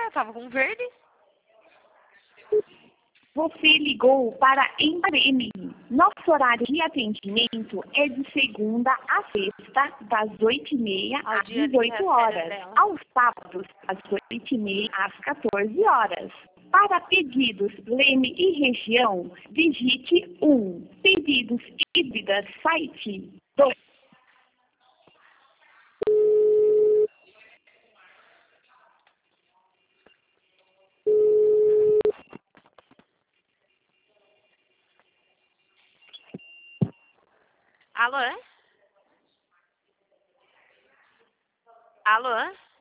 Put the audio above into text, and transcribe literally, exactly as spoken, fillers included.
eu tava com verde. Você ligou para Empreme. Nosso horário de atendimento é de segunda a sexta, das oito e meia às dezoito horas. Aos sábados, das oito e meia às quatorze horas. Para pedidos Leme e região, digite um. Pedidos híbridas site dois. Alô? Alô?